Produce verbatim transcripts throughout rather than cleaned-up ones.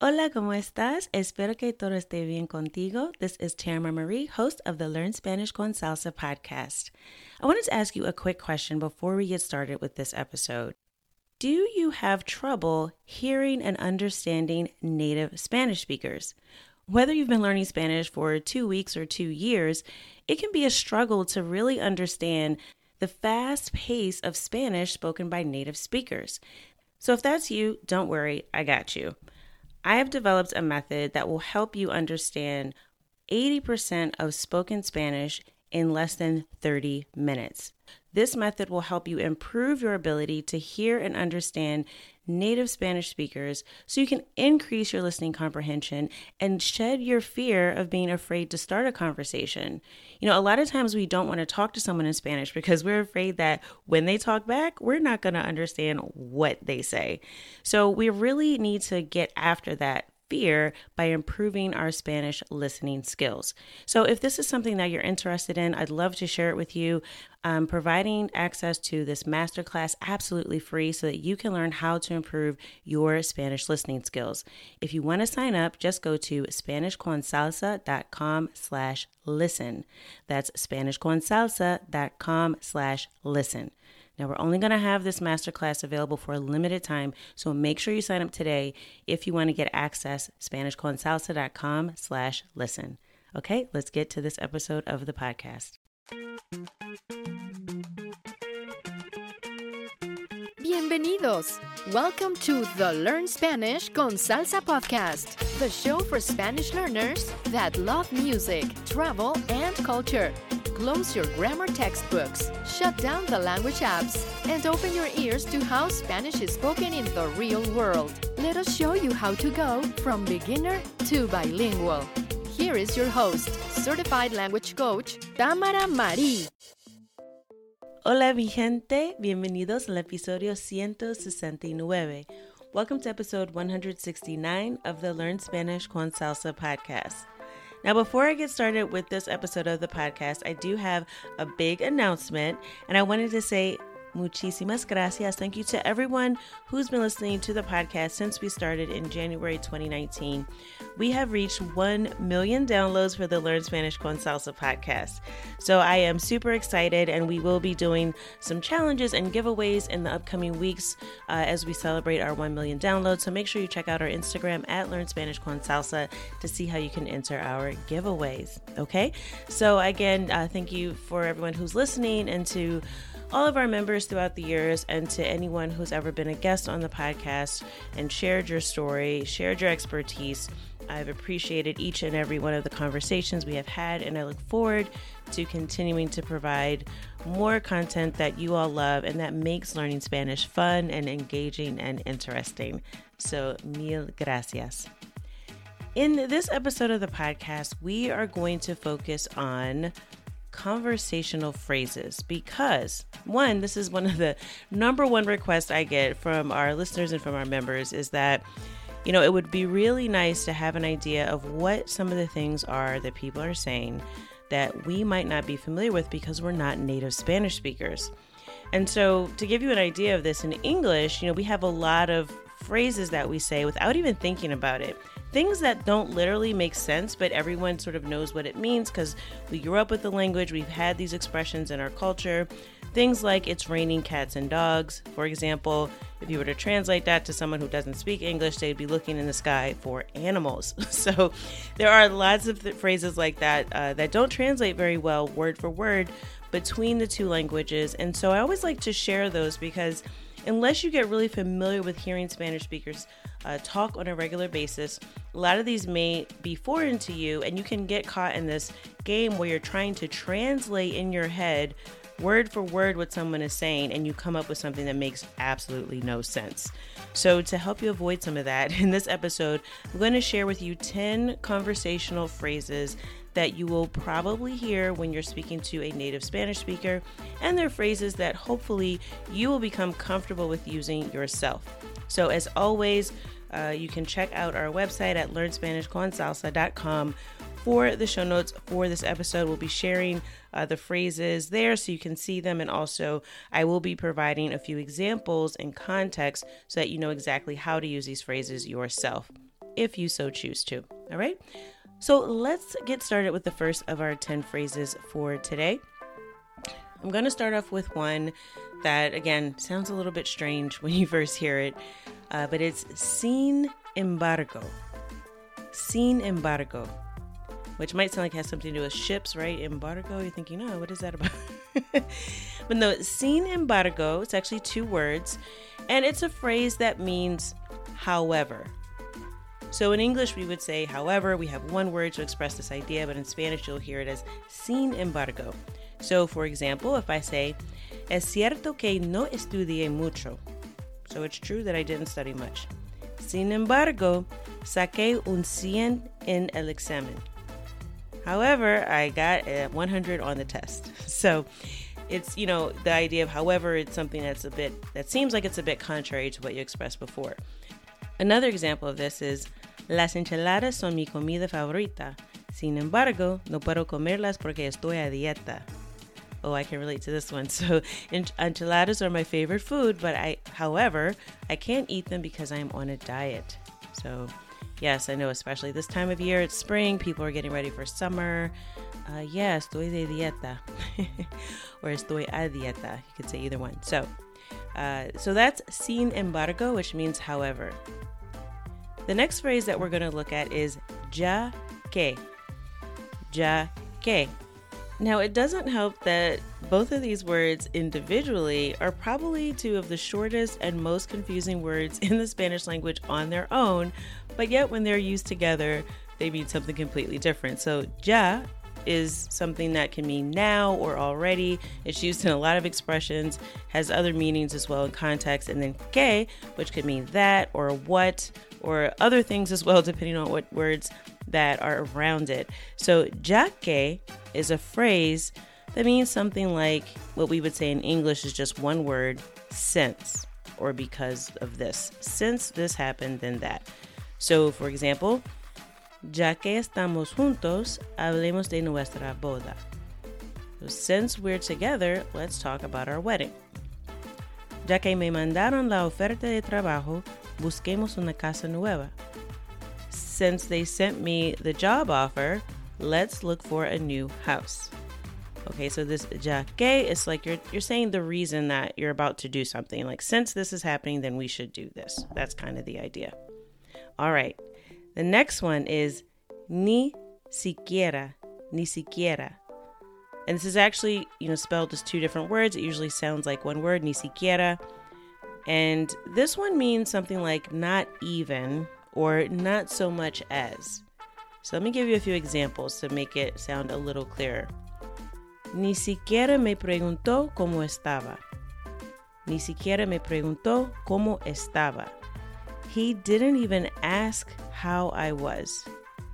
Hola, ¿cómo estás? Espero que todo esté bien contigo. This is Tamara Marie, host of the Learn Spanish con Salsa podcast. I wanted to ask you a quick question before we get started with this episode. Do you have trouble hearing and understanding native Spanish speakers? Whether you've been learning Spanish for two weeks or two years, it can be a struggle to really understand the fast pace of Spanish spoken by native speakers. So if that's you, don't worry, I got you. I have developed a method that will help you understand eighty percent of spoken Spanish in less than thirty minutes. This method will help you improve your ability to hear and understand native Spanish speakers so you can increase your listening comprehension and shed your fear of being afraid to start a conversation. You know, a lot of times we don't want to talk to someone in Spanish because we're afraid that when they talk back, we're not going to understand what they say. So we really need to get after that fear by improving our Spanish listening skills. So if this is something that you're interested in, I'd love to share it with you. I'm providing access to this masterclass absolutely free so that you can learn how to improve your Spanish listening skills. If you want to sign up, just go to SpanishConSalsa.com slash listen. That's SpanishConSalsa.com slash listen. Now, we're only going to have this masterclass available for a limited time, so make sure you sign up today if you want to get access, SpanishConSalsa.com slash listen. Okay, let's get to this episode of the podcast. Bienvenidos! Welcome to the Learn Spanish con Salsa podcast, the show for Spanish learners that love music, travel, and culture. Close your grammar textbooks, shut down the language apps, and open your ears to how Spanish is spoken in the real world. Let us show you how to go from beginner to bilingual. Here is your host, certified language coach, Tamara Marie. Hola, mi gente. Bienvenidos al episodio ciento sesenta y nueve. Welcome to episode one hundred sixty-nine of the Learn Spanish con Salsa podcast. Now, before I get started with this episode of the podcast, I do have a big announcement, and I wanted to say muchísimas gracias. Thank you to everyone who's been listening to the podcast since we started in January twenty nineteen. We have reached one million downloads for the Learn Spanish con Salsa podcast. So I am super excited, and we will be doing some challenges and giveaways in the upcoming weeks uh, as we celebrate our one million downloads. So make sure you check out our Instagram at Learn Spanish con Salsa to see how you can enter our giveaways. Okay? So again, uh, thank you for everyone who's listening and to all of our members throughout the years, and to anyone who's ever been a guest on the podcast and shared your story, shared your expertise. I've appreciated each and every one of the conversations we have had, and I look forward to continuing to provide more content that you all love and that makes learning Spanish fun and engaging and interesting. So, mil gracias. In this episode of the podcast, we are going to focus on conversational phrases because, one, this is one of the number one requests I get from our listeners and from our members is that, you know, it would be really nice to have an idea of what some of the things are that people are saying that we might not be familiar with because we're not native Spanish speakers. And so to give you an idea of this in English, you know, we have a lot of phrases that we say without even thinking about it. Things that don't literally make sense, but everyone sort of knows what it means because we grew up with the language. We've had these expressions in our culture. Things like it's raining cats and dogs. For example, if you were to translate that to someone who doesn't speak English, they'd be looking in the sky for animals. So there are lots of th- phrases like that uh, that don't translate very well word for word between the two languages. And so I always like to share those because unless you get really familiar with hearing Spanish speakers uh, talk on a regular basis, a lot of these may be foreign to you, and you can get caught in this game where you're trying to translate in your head word for word what someone is saying, and you come up with something that makes absolutely no sense. So to help you avoid some of that, in this episode, I'm going to share with you ten conversational phrases that you will probably hear when you're speaking to a native Spanish speaker, and they're phrases that hopefully you will become comfortable with using yourself. So as always, uh, you can check out our website at learn spanish con salsa dot com for the show notes for this episode. We'll be sharing uh, the phrases there so you can see them, and also I will be providing a few examples and context so that you know exactly how to use these phrases yourself. if you so choose to. All right. So let's get started with the first of our ten phrases for today. I'm going to start off with one that, again, sounds a little bit strange when you first hear it, uh, but it's sin embargo. Sin embargo, which might sound like it has something to do with ships, right? Embargo, you're thinking, oh, what is that about? But no, sin embargo, it's actually two words, and it's a phrase that means however. So in English, we would say however. We have one word to express this idea, but in Spanish, you'll hear it as sin embargo. So for example, if I say, es cierto que no estudié mucho. So it's true that I didn't study much. Sin embargo, saqué un cien en el examen. However, I got a one hundred on the test. So it's, you know, the idea of however, it's something that's a bit, that seems like it's a bit contrary to what you expressed before. Another example of this is, las enchiladas son mi comida favorita. Sin embargo, no puedo comerlas porque estoy a dieta. Oh, I can relate to this one. So enchiladas are my favorite food, but I, however, I can't eat them because I'm on a diet. So yes, I know, especially this time of year, it's spring, people are getting ready for summer. Uh, yeah, estoy de dieta. Or estoy a dieta. You could say either one. So, uh, so that's sin embargo, which means however. The next phrase that we're going to look at is ya que. Ya que. Now, it doesn't help that both of these words individually are probably two of the shortest and most confusing words in the Spanish language on their own, but yet when they're used together, they mean something completely different. So, ya is something that can mean now or already. It's used in a lot of expressions, has other meanings as well in context, and then que, which could mean that or what or other things as well, depending on what words that are around it. So ya que is a phrase that means something like what we would say in English is just one word, since, or because of this. Since this happened, then that. So for example, ya que estamos juntos, hablemos de nuestra boda. So since we're together, let's talk about our wedding. Ya que me mandaron la oferta de trabajo, busquemos una casa nueva. Since they sent me the job offer, let's look for a new house. Okay, so this ya que is like you're you're saying the reason that you're about to do something. Like, since this is happening, then we should do this. That's kind of the idea. All right. The next one is ni siquiera, ni siquiera. And this is actually, you know, spelled as two different words. It usually sounds like one word, ni siquiera. And this one means something like not even or not so much as. So let me give you a few examples to make it sound a little clearer. Ni siquiera me preguntó cómo estaba. Ni siquiera me preguntó cómo estaba. He didn't even ask how I was.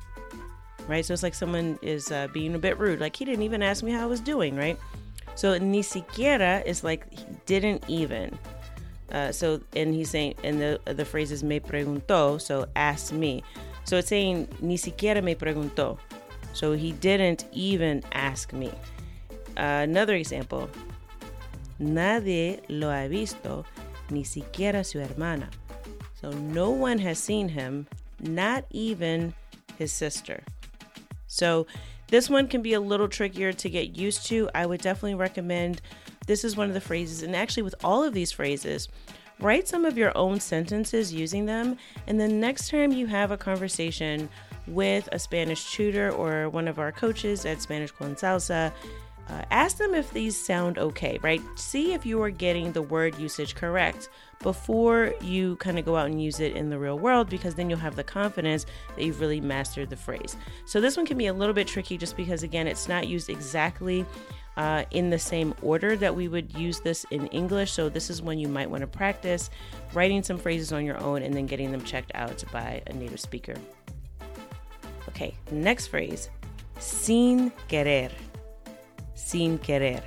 Right? So it's like someone is uh, being a bit rude. Like, he didn't even ask me how I was doing, right? So ni siquiera is like he didn't even. Uh, so, and he's saying, and the the phrase is me preguntó, so asked me. So it's saying ni siquiera me preguntó. So he didn't even ask me. Uh, another example. Nadie lo ha visto, ni siquiera su hermana. So no one has seen him, not even his sister. So this one can be a little trickier to get used to. I would definitely recommend, this is one of the phrases, and actually with all of these phrases, write some of your own sentences using them. And then next time you have a conversation with a Spanish tutor or one of our coaches at Spanish con Salsa, Uh, ask them if these sound okay, right? See if you are getting the word usage correct before you kind of go out and use it in the real world, because then you'll have the confidence that you've really mastered the phrase. So this one can be a little bit tricky just because, again, it's not used exactly uh, in the same order that we would use this in English. So this is when you might want to practice writing some phrases on your own and then getting them checked out by a native speaker. Okay, next phrase, sin querer. Sin querer.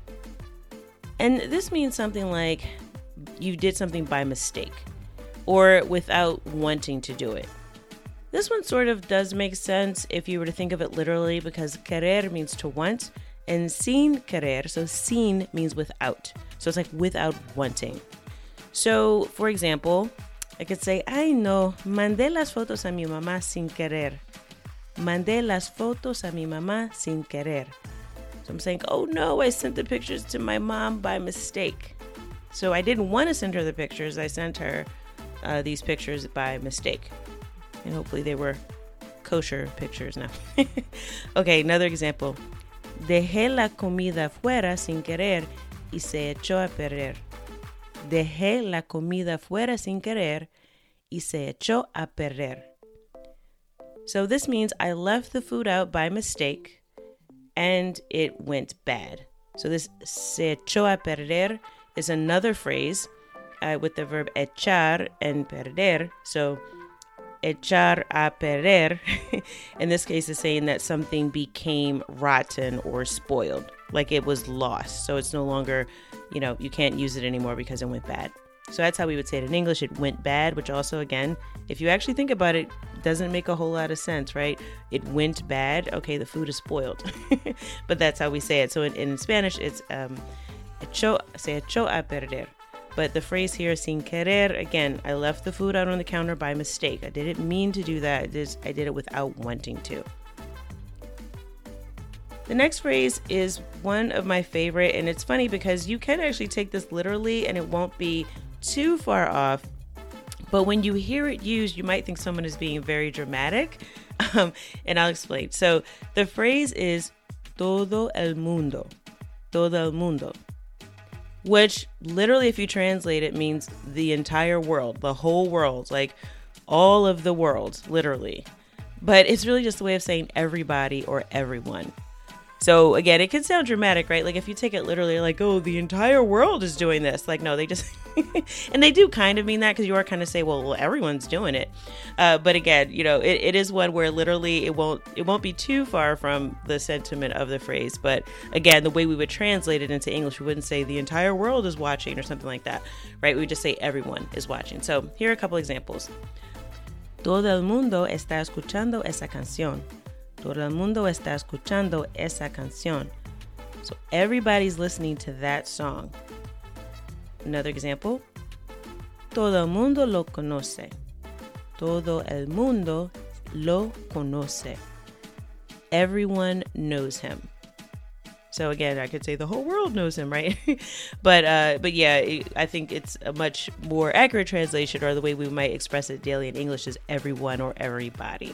And this means something like you did something by mistake or without wanting to do it. This one sort of does make sense if you were to think of it literally, because querer means to want and sin querer, so sin means without. So it's like without wanting. So for example, I could say, ay no, mandé las fotos a mi mamá sin querer. Mandé las fotos a mi mamá sin querer. So I'm saying, oh no, I sent the pictures to my mom by mistake. So I didn't want to send her the pictures. I sent her uh, these pictures by mistake. And hopefully they were kosher pictures now. Okay, another example. Dejé la comida fuera sin querer y se echó a perder. Dejé la comida fuera sin querer y se echó a perder. So this means I left the food out by mistake and it went bad. So this se echó a perder is another phrase uh, with the verb echar and perder. So echar a perder, in this case, is saying that something became rotten or spoiled, like it was lost. So it's no longer, you know, you can't use it anymore because it went bad. So that's how we would say it in English. It went bad, which also, again, if you actually think about it, doesn't make a whole lot of sense, right? It went bad. Okay, the food is spoiled. But that's how we say it. So in, in Spanish, it's um, echó, se echó a perder. But the phrase here, sin querer, again, I left the food out on the counter by mistake. I didn't mean to do that. I, just, I did it without wanting to. The next phrase is one of my favorite, and it's funny because you can actually take this literally and it won't be too far off. But when you hear it used, you might think someone is being very dramatic. Um, and I'll explain. So the phrase is todo el mundo. Todo el mundo. Which literally, if you translate it, means the entire world, the whole world, like all of the world, literally. But it's really just a way of saying everybody or everyone. So again, it can sound dramatic, right? Like if you take it literally, like, oh, the entire world is doing this. Like, no, they just, and they do kind of mean that because you are kind of say, well, well, everyone's doing it. Uh, but again, you know, it, it is one where literally it won't, it won't be too far from the sentiment of the phrase. But again, the way we would translate it into English, we wouldn't say the entire world is watching or something like that, right? We would just say everyone is watching. So here are a couple examples. Todo el mundo está escuchando esa canción. Todo el mundo está escuchando esa canción. So everybody's listening to that song. Another example. Todo el mundo lo conoce. Todo el mundo lo conoce. Everyone knows him. So again, I could say the whole world knows him, right? but uh, but yeah, it, I think it's a much more accurate translation, or the way we might express it daily in English is everyone or everybody.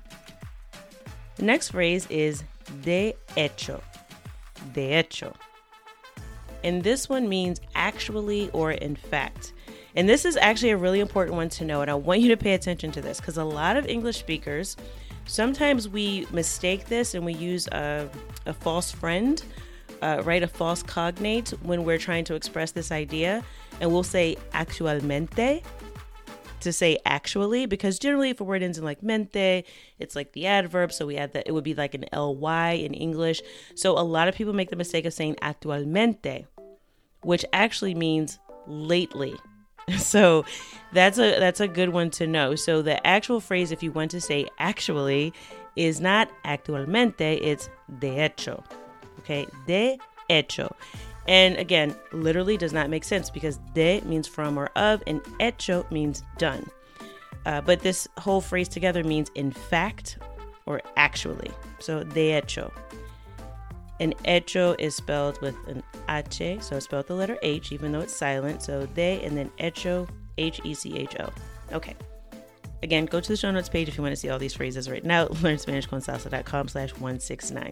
The next phrase is de hecho. De hecho. And this one means actually or in fact. And this is actually a really important one to know. And I want you to pay attention to this because a lot of English speakers, sometimes we mistake this and we use a, a false friend, uh, right? A false cognate when we're trying to express this idea. And we'll say actualmente to say actually, because generally if a word ends in like mente, it's like the adverb. So we add that, it would be like an ly in English. So a lot of people make the mistake of saying actualmente, which actually means lately. So that's a that's a good one to know. So the actual phrase, if you want to say actually, is not actualmente, it's de hecho. Okay, de hecho. And again, literally does not make sense because de means from or of and hecho means done. Uh, but this whole phrase together means in fact or actually. So de hecho. And hecho is spelled with an H, so it's spelled the letter H, even though it's silent. So de and then hecho, H E C H O. Okay. Again, go to the show notes page if you want to see all these phrases right now. learn spanish con salsa dot com slash one sixty-nine.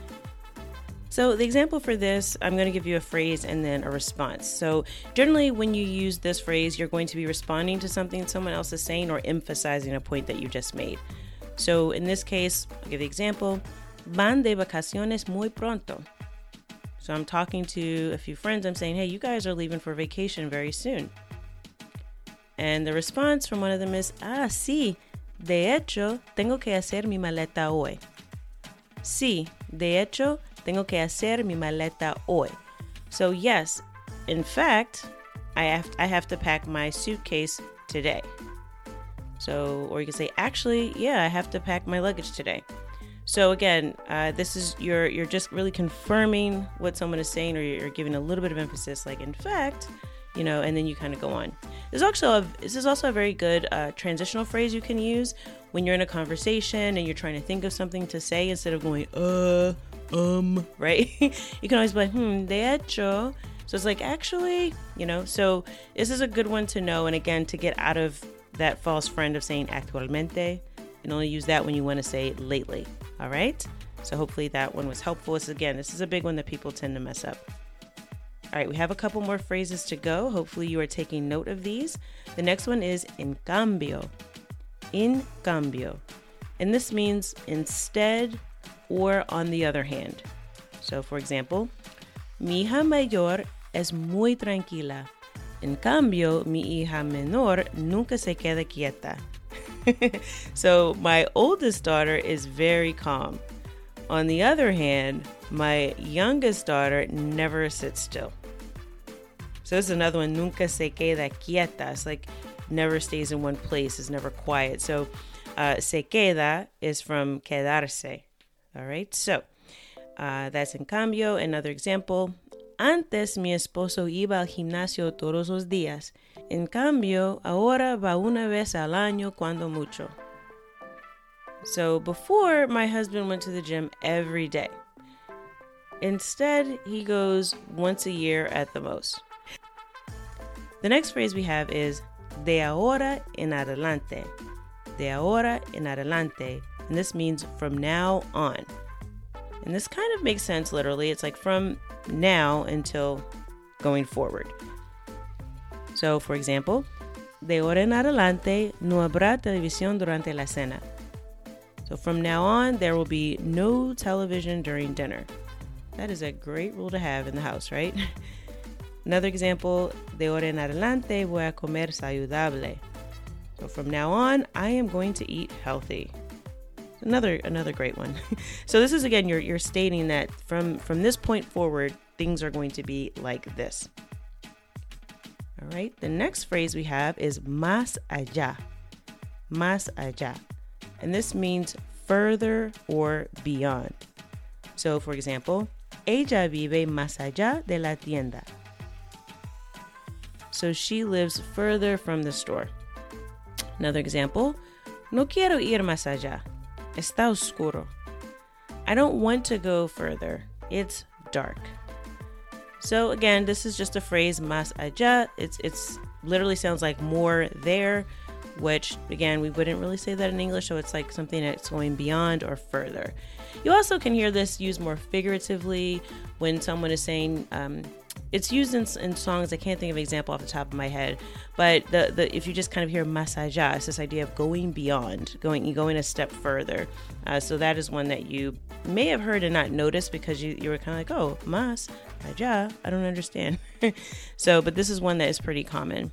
So the example for this, I'm going to give you a phrase and then a response. So generally when you use this phrase, you're going to be responding to something someone else is saying or emphasizing a point that you just made. So in this case, I'll give the example. Van de vacaciones muy pronto. So I'm talking to a few friends. I'm saying, hey, you guys are leaving for vacation very soon. And the response from one of them is, ah, sí, de hecho, tengo que hacer mi maleta hoy. Sí, de hecho, tengo que hacer mi maleta hoy. So yes, in fact, I have I have to pack my suitcase today. So, or you can say, actually, yeah, I have to pack my luggage today. So again, uh, this is you're you're just really confirming what someone is saying, or you're giving a little bit of emphasis, like in fact, you know, and then you kind of go on. This is also a, this is also a very good uh, transitional phrase you can use when you're in a conversation and you're trying to think of something to say instead of going, uh, um, right? You can always be like, hmm, de hecho. So it's like, actually, you know, so this is a good one to know. And again, to get out of that false friend of saying actualmente, and only use that when you want to say lately. All right. So hopefully that one was helpful. This, again, this is a big one that people tend to mess up. All right, we have a couple more phrases to go. Hopefully you are taking note of these. The next one is en cambio. En cambio. And this means instead or on the other hand. So for example, mi hija mayor es muy tranquila. En cambio, mi hija menor nunca se queda quieta. So my oldest daughter is very calm. On the other hand, my youngest daughter never sits still. So this is another one, nunca se queda quieta. It's like never stays in one place, is never quiet. So uh, se queda is from quedarse. All right, so uh, that's en cambio. Another example, antes mi esposo iba al gimnasio todos los días. En cambio, ahora va una vez al año cuando mucho. So before, my husband went to the gym every day. Instead, he goes once a year at the most. The next phrase we have is de ahora en adelante. De ahora en adelante. And this means from now on. And this kind of makes sense literally. It's like from now until going forward. So, for example, de ahora en adelante no habrá televisión durante la cena. So from now on, there will be no television during dinner. That is a great rule to have in the house, right? Another example, de ahora en adelante voy a comer saludable. So from now on, I am going to eat healthy. Another another great one. So this is, again, you're you're stating that from, from this point forward, things are going to be like this. All right, the next phrase we have is más allá. Más allá. And this means further or beyond. So, for example, ella vive más allá de la tienda. So she lives further from the store. Another example, no quiero ir más allá. Está oscuro. I don't want to go further. It's dark. So again, this is just a phrase, más allá. It's it's literally sounds like more there, which again, we wouldn't really say that in English. So it's like something that's going beyond or further. You also can hear this used more figuratively when someone is saying, um, it's used in, in songs. I can't think of an example off the top of my head, but the, the if you just kind of hear más allá, it's this idea of going beyond, going going a step further. Uh, so that is one that you may have heard and not noticed because you, you were kind of like, oh, más allá, I don't understand. So, but this is one that is pretty common.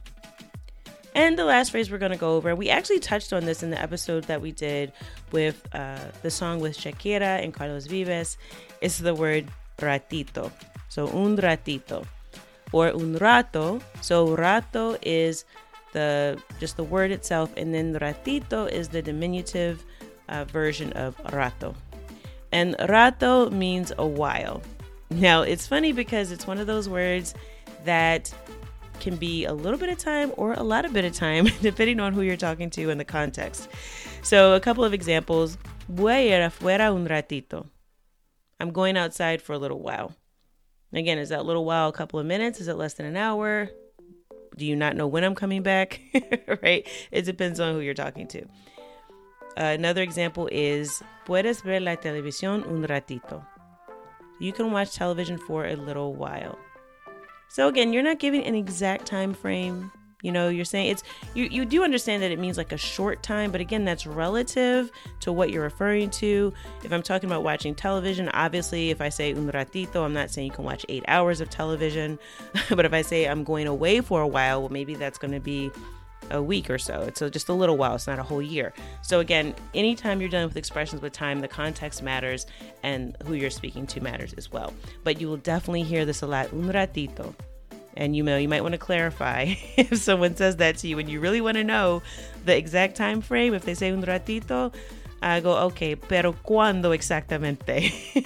And the last phrase we're going to go over, we actually touched on this in the episode that we did with uh, the song with Shakira and Carlos Vives, is the word ratito. So un ratito or un rato. So rato is the just the word itself, and then ratito is the diminutive uh, version of rato. And rato means a while. Now, it's funny because it's one of those words that can be a little bit of time or a lot of bit of time, depending on who you're talking to and the context. So a couple of examples. Voy a ir afuera un ratito. I'm going outside for a little while. Again, is that little while a couple of minutes? Is it less than an hour? Do you not know when I'm coming back? Right? It depends on who you're talking to. Uh, another example is, puedes ver la televisión un ratito. You can watch television for a little while. So again, you're not giving an exact time frame. You know, you're saying it's, you, you do understand that it means like a short time, but again, that's relative to what you're referring to. If I'm talking about watching television, obviously, if I say un ratito, I'm not saying you can watch eight hours of television. But if I say I'm going away for a while, well, maybe that's going to be a week or so. It's just a little while. It's not a whole year. So again, anytime you're dealing with expressions with time, the context matters and who you're speaking to matters as well. But you will definitely hear this a lot, un ratito. And you know, you might want to clarify if someone says that to you and you really want to know the exact time frame. If they say un ratito, I go, okay, pero cuándo exactamente?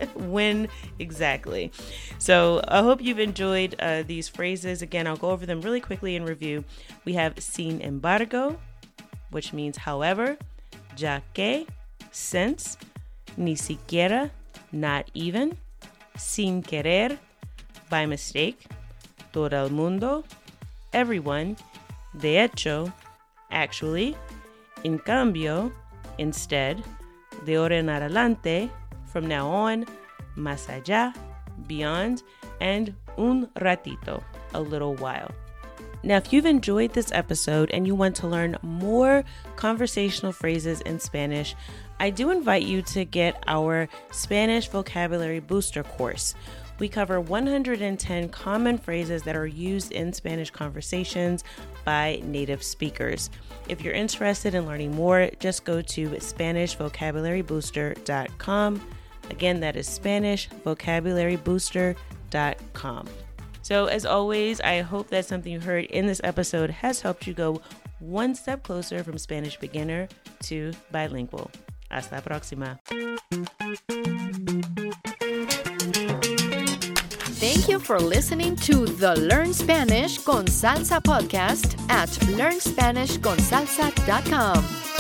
When exactly? So I hope you've enjoyed uh, these phrases. Again, I'll go over them really quickly in review. We have sin embargo, which means however, ya que, since, ni siquiera, not even, sin querer, by mistake, todo el mundo, everyone, de hecho, actually, en cambio, instead, de ahora en adelante, from now on, más allá, beyond, and un ratito, a little while. Now, if you've enjoyed this episode and you want to learn more conversational phrases in Spanish, I do invite you to get our Spanish Vocabulary Booster course. We cover one hundred ten common phrases that are used in Spanish conversations by native speakers. If you're interested in learning more, just go to Spanish Vocabulary Booster dot com. Again, that is Spanish Vocabulary Booster dot com. So as always, I hope that something you heard in this episode has helped you go one step closer from Spanish beginner to bilingual. Hasta la próxima. Thank you for listening to the Learn Spanish con Salsa podcast at learn spanish con salsa dot com.